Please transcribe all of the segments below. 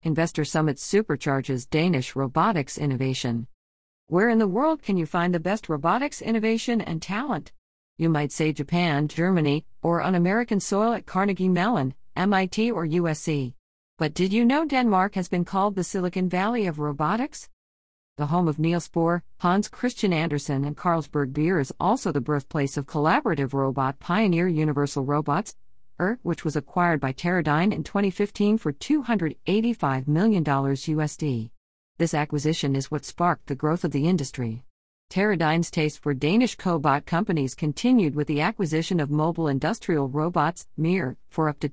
Investor Summit supercharges Danish robotics innovation. Where in the world can you find the best robotics innovation and talent? You might say Japan, Germany, or on American soil at Carnegie Mellon, MIT, or USC. But did you know Denmark has been called the Silicon Valley of robotics? The home of Niels Bohr, Hans Christian Andersen, and Carlsberg beer is also the birthplace of collaborative robot pioneer Universal Robots, which was acquired by Teradyne in 2015 for $285 million USD. This acquisition is what sparked the growth of the industry. Teradyne's taste for Danish cobot companies continued with the acquisition of Mobile Industrial Robots, MIR, for up to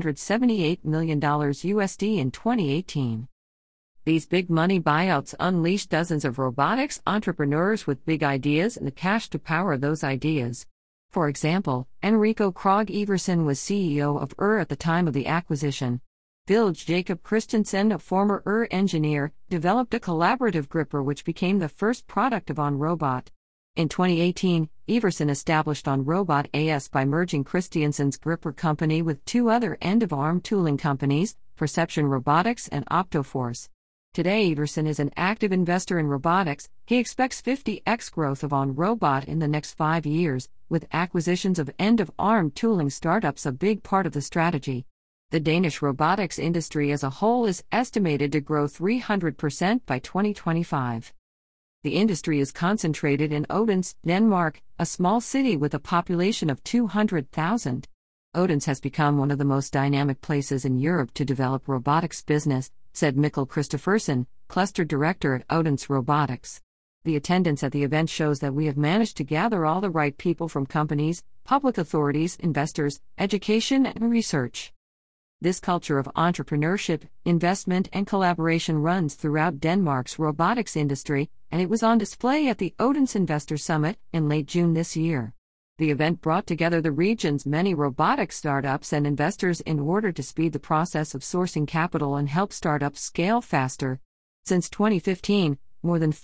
$278 million USD in 2018. These big money buyouts unleashed dozens of robotics entrepreneurs with big ideas and the cash to power those ideas. For example, Enrico Krog Iversen was CEO of at the time of the acquisition. Vilge Jacob Christensen, a former engineer, developed a collaborative gripper which became the first product of OnRobot. In 2018, Iversen established OnRobot AS by merging Christiansen's gripper company with two other end-of-arm tooling companies, Perception Robotics and Optoforce. Today Iversen is an active investor in robotics. He expects 50x growth of OnRobot in the next 5 years, with acquisitions of end-of-arm tooling startups a big part of the strategy. The Danish robotics industry as a whole is estimated to grow 300% by 2025. The industry is concentrated in Odense, Denmark, a small city with a population of 200,000. Odense has become one of the most dynamic places in Europe to develop robotics business, said Mikkel Christophersen, cluster director at Odense Robotics. The attendance at the event shows that we have managed to gather all the right people from companies, public authorities, investors, education, and research. This culture of entrepreneurship, investment, and collaboration runs throughout Denmark's robotics industry, and it was on display at the Odense Investor Summit in late June this year. The event brought together the region's many robotics startups and investors in order to speed the process of sourcing capital and help startups scale faster. Since 2015, more than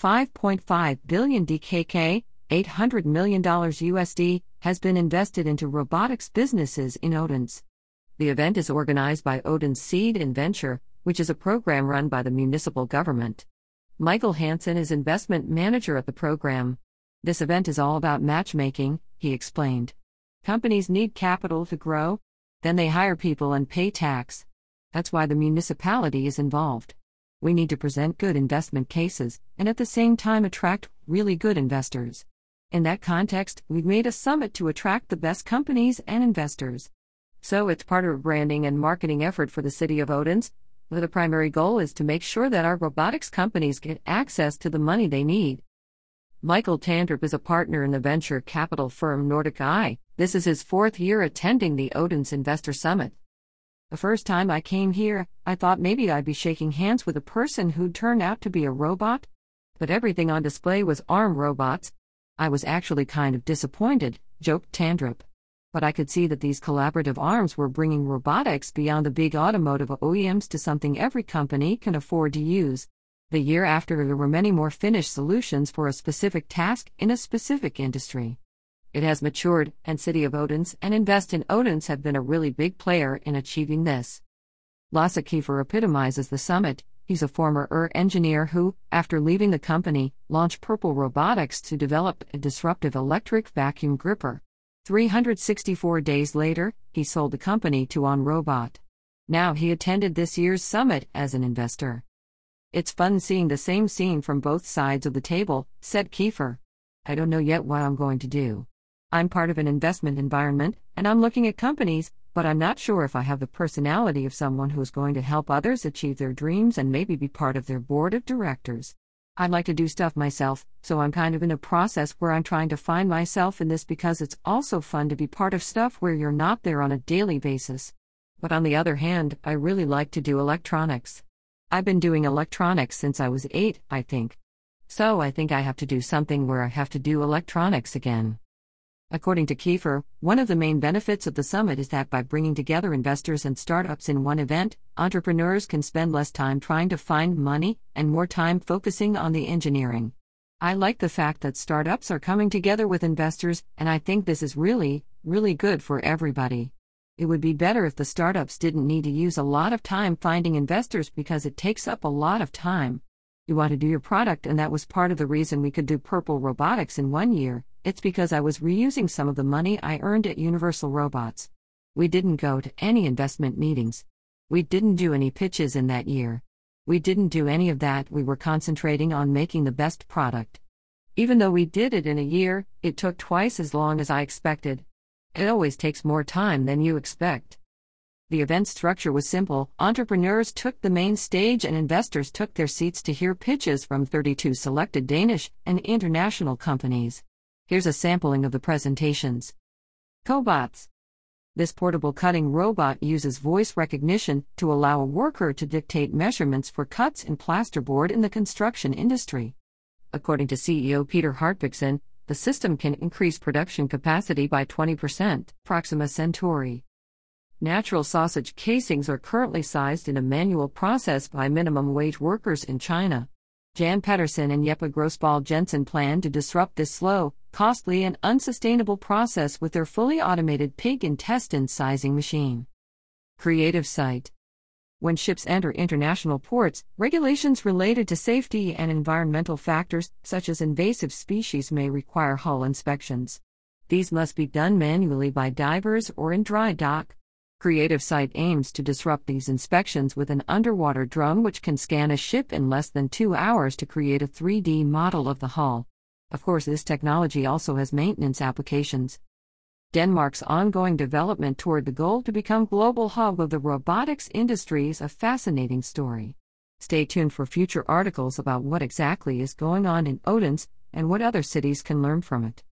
5.5 billion DKK, $800 million USD, has been invested into robotics businesses in Odense. The event is organized by Odense Seed and Venture, which is a program run by the municipal government. Michael Hansen is investment manager at the program. This event is all about matchmaking, he explained. Companies need capital to grow. Then they hire people and pay tax. That's why the municipality is involved. We need to present good investment cases, and at the same time attract really good investors. In that context, we've made a summit to attract the best companies and investors. So it's part of a branding and marketing effort for the city of Odense, where the primary goal is to make sure that our robotics companies get access to the money they need. Michael Tandrup is a partner in the venture capital firm Nordic Eye. This is his 4th year attending the Odense Investor Summit. The first time I came here, I thought maybe I'd be shaking hands with a person who'd turn out to be a robot. But everything on display was arm robots. I was actually kind of disappointed, joked Tandrup. But I could see that these collaborative arms were bringing robotics beyond the big automotive OEMs to something every company can afford to use. The year after, there were many more finished solutions for a specific task in a specific industry. It has matured, and City of Odense and Invest in Odense have been a really big player in achieving this. Lasse Kiefer epitomizes the summit. He's a former engineer who, after leaving the company, launched Purple Robotics to develop a disruptive electric vacuum gripper. 364 days later, he sold the company to OnRobot. Now he attended this year's summit as an investor. It's fun seeing the same scene from both sides of the table, said Kiefer. I don't know yet what I'm going to do. I'm part of an investment environment, and I'm looking at companies, but I'm not sure if I have the personality of someone who's going to help others achieve their dreams and maybe be part of their board of directors. I'd like to do stuff myself, so I'm kind of in a process where I'm trying to find myself in this because it's also fun to be part of stuff where you're not there on a daily basis. But on the other hand, I really like to do electronics. I've been doing electronics since I was 8, I think. So I think I have to do something where I have to do electronics again. According to Kiefer, one of the main benefits of the summit is that by bringing together investors and startups in one event, entrepreneurs can spend less time trying to find money and more time focusing on the engineering. I like the fact that startups are coming together with investors, and I think this is really, really good for everybody. It would be better if the startups didn't need to use a lot of time finding investors because it takes up a lot of time. You want to do your product, and that was part of the reason we could do Purple Robotics in 1 year. It's because I was reusing some of the money I earned at Universal Robots. We didn't go to any investment meetings. We didn't do any pitches in that year. We didn't do any of that. We were concentrating on making the best product. Even though we did it in a year, it took twice as long as I expected. It always takes more time than you expect. The event structure was simple. Entrepreneurs took the main stage and investors took their seats to hear pitches from 32 selected Danish and international companies. Here's a sampling of the presentations. Cobots. This portable cutting robot uses voice recognition to allow a worker to dictate measurements for cuts in plasterboard in the construction industry. According to CEO Peter Hartvigsson, the system can increase production capacity by 20%. Proxima Centauri. Natural sausage casings are currently sized in a manual process by minimum wage workers in China. Jan Pedersen and Jeppe Grossball Jensen plan to disrupt this slow, costly, and unsustainable process with their fully automated pig intestine sizing machine. Creative Site. When ships enter international ports, regulations related to safety and environmental factors, such as invasive species, may require hull inspections. These must be done manually by divers or in dry dock. Creative Site aims to disrupt these inspections with an underwater drone which can scan a ship in less than 2 hours to create a 3D model of the hull. Of course, this technology also has maintenance applications. Denmark's ongoing development toward the goal to become global hub of the robotics industry is a fascinating story. Stay tuned for future articles about what exactly is going on in Odense and what other cities can learn from it.